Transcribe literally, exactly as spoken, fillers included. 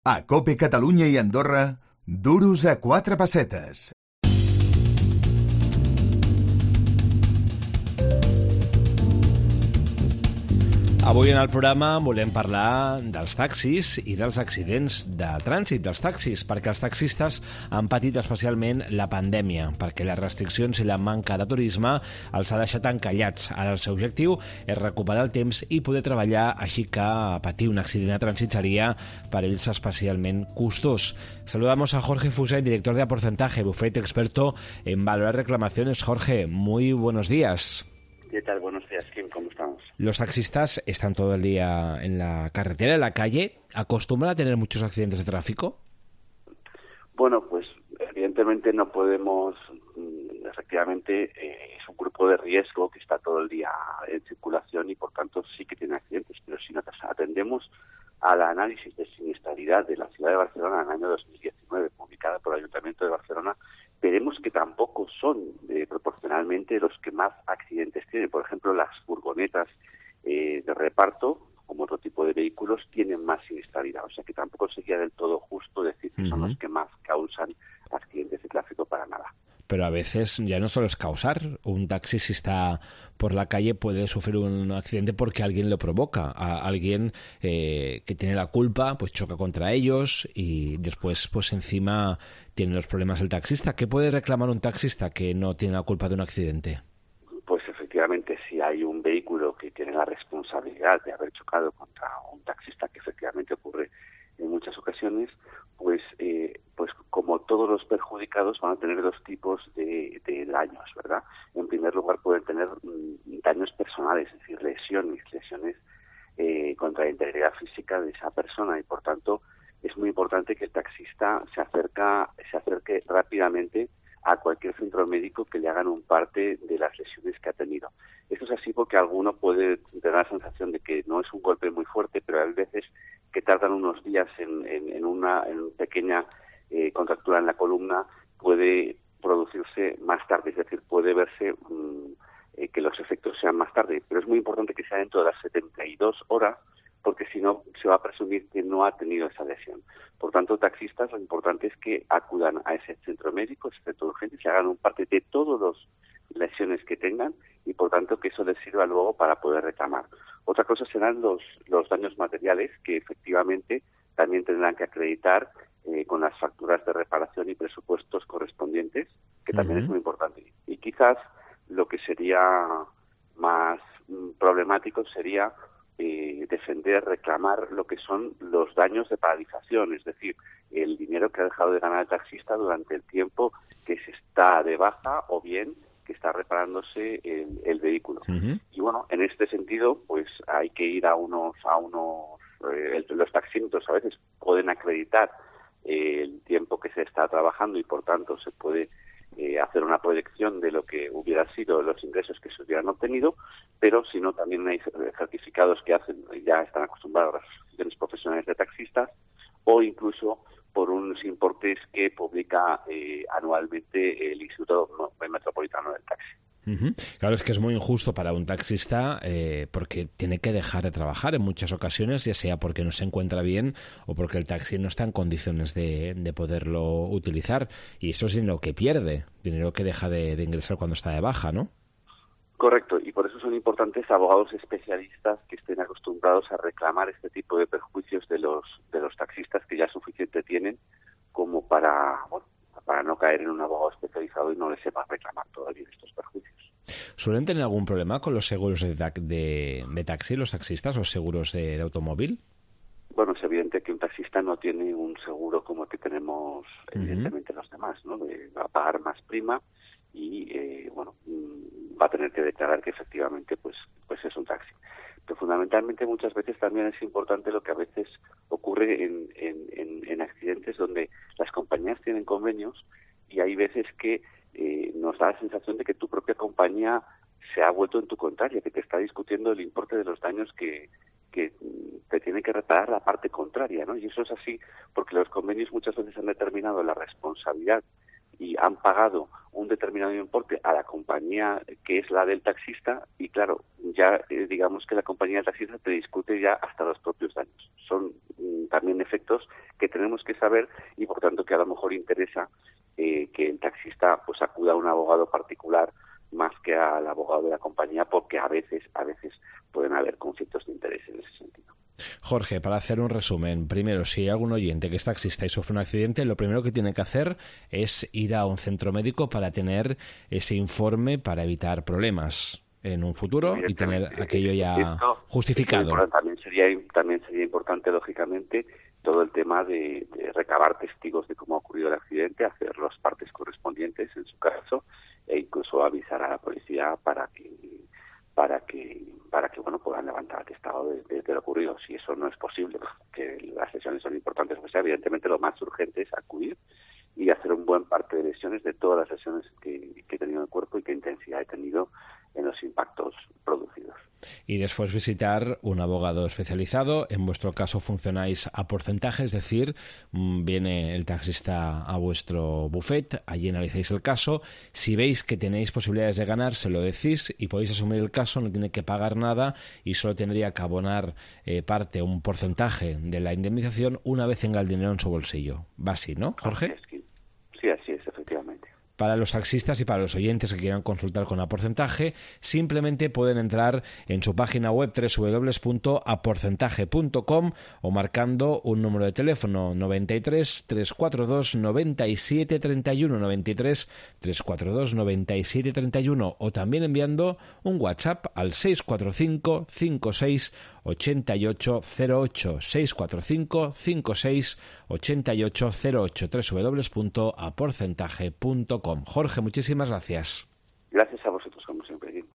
A COPE Catalunya i Andorra, duros a quatre pessetes. Avui en el programa volem parlar dels taxis i dels accidents de trànsit dels taxis, perquè els taxistes han patit especialment la pandèmia, perquè les restriccions i la manca de turisme els ha deixat encallats. Ara el seu objectiu és recuperar el temps i poder treballar, així que patir un accident de trànsit seria per ells especialment costós. Saludamos a Jorge Fuset, director de Porcentaje, bufete experto en valorar reclamaciones. Jorge, muy buenos días. ¿Qué tal? Buenos días, Kim. ¿Cómo estamos? Los taxistas están todo el día en la carretera, en la calle. ¿Acostumbran a tener muchos accidentes de tráfico? Bueno, pues evidentemente no podemos, efectivamente eh, es un grupo de riesgo que está todo el día en circulación y por tanto sí que tiene accidentes, pero si nos atendemos al análisis de siniestralidad de la ciudad de Barcelona en el año dos mil diecinueve, publicada por el Ayuntamiento de Barcelona, veremos que tampoco son eh, proporcionalmente los que más accidentes tienen. Por ejemplo, las furgonetas eh, de reparto, como otro tipo de vehículos, tienen más siniestralidad. O sea que tampoco sería del todo justo decir que uh-huh. son los que más causan accidentes de tráfico para nada. Pero a veces ya no solo es causar. Un taxi, si está por la calle, puede sufrir un accidente porque alguien lo provoca. A alguien eh, que tiene la culpa, pues choca contra ellos y después, pues encima, tiene los problemas el taxista. ¿Qué puede reclamar un taxista que no tiene la culpa de un accidente? Pues efectivamente, si hay un vehículo que tiene la responsabilidad de haber chocado contra un taxista, que efectivamente ocurre en muchas ocasiones, pues eh, pues como todos los perjudicados van a tener dos tipos de, de daños, ¿verdad? En primer lugar pueden tener mm, daños personales, es decir, lesiones, lesiones eh, contra la integridad física de esa persona y por tanto es muy importante que el taxista se acerca, se acerque rápidamente a cualquier centro médico que le hagan un parte de las lesiones que ha tenido. Esto es así porque alguno puede tener la sensación de que no es un golpe muy fuerte, pero hay veces que tardan unos días en, en, en una en pequeña eh, contractura en la columna, puede producirse más tarde, es decir, puede verse mmm, eh, que los efectos sean más tarde, pero es muy importante que sea dentro de las setenta y dos horas, porque si no se va a presumir que no ha tenido esa lesión. Por tanto, taxistas, lo importante es que acudan a ese centro médico, ese centro de urgencias, y hagan un parte de todas las lesiones que tengan y, por tanto, que eso les sirva luego para poder reclamar. Otra cosa serán los, los daños materiales, que efectivamente también tendrán que acreditar eh, con las facturas de reparación y presupuestos correspondientes, que también uh-huh. es muy importante. Y quizás lo que sería más mm, problemático sería Eh, defender, reclamar lo que son los daños de paralización, es decir, el dinero que ha dejado de ganar el taxista durante el tiempo que se está de baja o bien que está reparándose el, el vehículo. Uh-huh. Y bueno, en este sentido, pues hay que ir a unos, a unos, eh, los taxímetros a veces pueden acreditar eh, el tiempo que se está trabajando y por tanto se puede Eh, hacer una proyección de lo que hubiera sido los ingresos que se hubieran obtenido, pero si no también hay certificados que hacen, ya están acostumbrados a las asociaciones profesionales de taxistas o incluso por unos importes que publica eh, anualmente el Instituto Metropolitano del Taxi. Uh-huh. Claro, es que es muy injusto para un taxista eh, porque tiene que dejar de trabajar en muchas ocasiones, ya sea porque no se encuentra bien o porque el taxi no está en condiciones de, de poderlo utilizar, y eso es dinero que pierde, dinero que deja de, de ingresar cuando está de baja, ¿no? Correcto, y por eso son importantes abogados especialistas que estén acostumbrados a reclamar este tipo de perjuicios de los de los taxistas que ya suficiente tienen como para, bueno, para no caer en un abogado especializado y no les sepa reclamar todavía estos perjuicios. ¿Suelen tener algún problema con los seguros de, de, de taxi, los taxistas, o seguros de, de automóvil? Bueno, es evidente que un taxista no tiene un seguro como el que tenemos evidentemente uh-huh. los demás, ¿no? Va a pagar más prima y, eh, bueno, va a tener que declarar que efectivamente pues, pues es un taxi. Pero fundamentalmente muchas veces también es importante lo que a veces ocurre en, en, en, en accidentes donde las compañías tienen convenios y hay veces que eh, nos da la sensación de que tu propia compañía se ha vuelto en tu contraria, que te está discutiendo el importe de los daños que, que te tiene que reparar la parte contraria, ¿no? Y eso es así porque los convenios muchas veces han determinado la responsabilidad y han pagado un determinado importe a la compañía que es la del taxista y claro, ya eh, digamos que la compañía del taxista te discute ya hasta los propios daños. Son mm, también efectos que tenemos que saber y por tanto que a lo mejor interesa eh, que el taxista pues acuda a un abogado particular más que al abogado de la compañía, porque a veces, a veces pueden haber conflictos de interés en ese sentido. Jorge, para hacer un resumen, primero, si hay algún oyente que es taxista y sufre un accidente, lo primero que tiene que hacer es ir a un centro médico para tener ese informe para evitar problemas en un futuro y tener aquello ya esto, justificado. Esto también sería también sería importante, lógicamente, todo el tema de, de recabar testigos de cómo ha ocurrido el accidente, hacer las partes correspondientes en su caso e incluso avisar a la policía para que para que para que bueno puedan levantar atestado de, de, de lo ocurrido. Si eso no es posible, que las lesiones son importantes, o sea, evidentemente lo más urgente es acudir y hacer un buen parte de lesiones de todas las lesiones que, que he tenido en el cuerpo y qué intensidad he tenido en los impactos producidos. Y después visitar un abogado especializado. En vuestro caso funcionáis a porcentaje, es decir, viene el taxista a vuestro buffet, allí analizáis el caso. Si veis que tenéis posibilidades de ganar, se lo decís y podéis asumir el caso, no tiene que pagar nada y solo tendría que abonar eh, parte, un porcentaje de la indemnización una vez tenga el dinero en su bolsillo. Va así, ¿no, Jorge? Sí, así es, efectivamente. Para los taxistas y para los oyentes que quieran consultar con Aporcentaje, simplemente pueden entrar en su página web doble u doble u doble u punto aporcentaje punto com o marcando un número de teléfono noventa y tres, trescientos cuarenta y dos, noventa y siete treinta y uno, noventa y tres, trescientos cuarenta y dos, noventa y siete treinta y uno o también enviando un WhatsApp al seis cuatro cinco, cinco seis, ocho ocho cero ocho, seis cuatro cinco, cinco seis, ocho ocho cero ocho, doble u doble u doble u punto aporcentaje punto com. Jorge, muchísimas gracias.